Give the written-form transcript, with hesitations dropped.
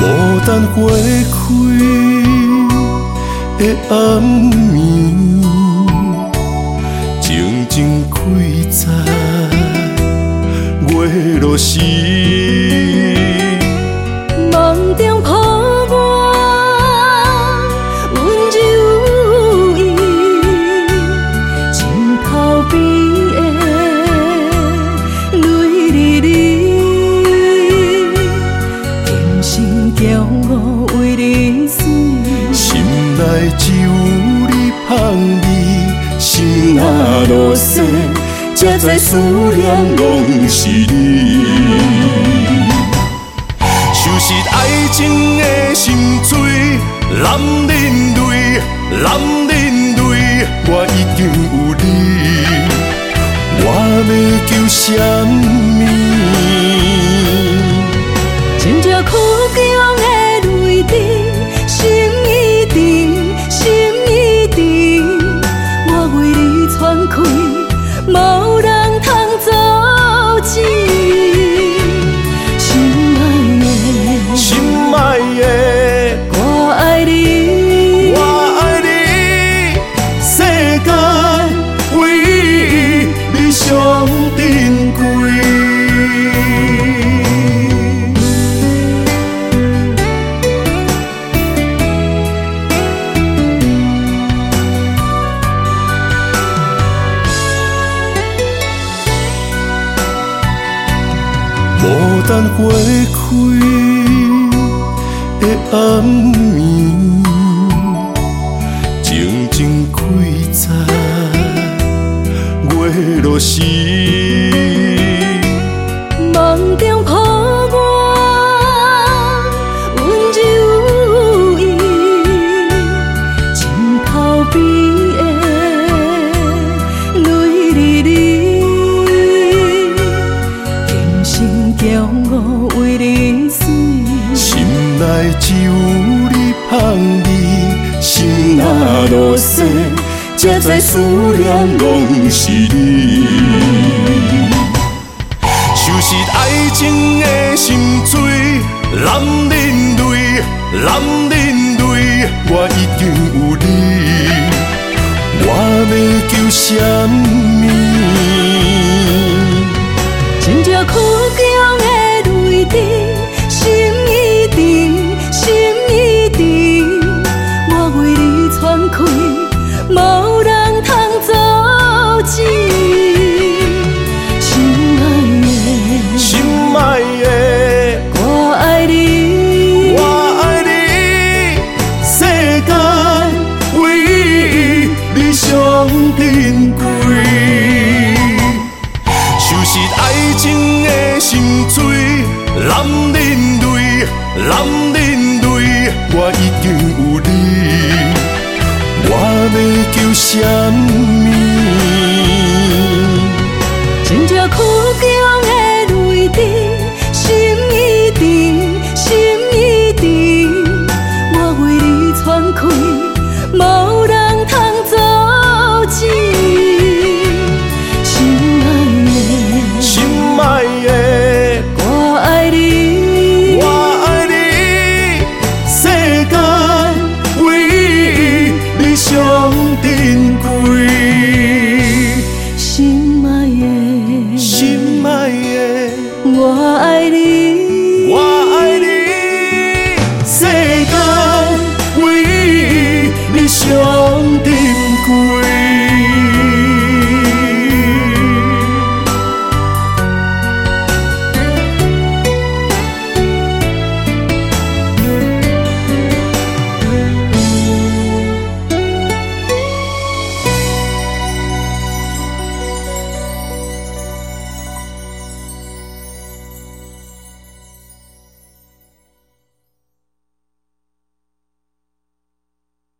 牡丹花开的暗暝，静静开在月落时。 梦中抱我温柔意，枕头边的泪沥沥，甜心骄傲为你死， 心内只有你香味，心若落雪，才知思念拢是你。收拾爱情的心碎，男人泪，男人泪，我已经有你，我要求什么？ 真正苦强的泪滴，心已定，心已定，我为你喘气，无人通阻止。 心爱的， 我爱你， 我爱你，世间唯一你上珍贵。牡丹花开的暗暝，静静开在月落时。 梦中抱我温柔意，枕头边的泪沥沥，甜心骄傲为你死， 心内只有你香味，心若落雪，才知思念拢是你。收拾爱情的心碎，男人泪，男人泪，我已经有你，我要求什么？ 真正苦强的泪滴，心已定，心已定，我为你喘气，无人通阻止。 心爱的， 我爱你， 我爱你，世间唯一你上珍贵。收拾爱情的心碎，男人泪，男人泪，我已经有你，我要求什么？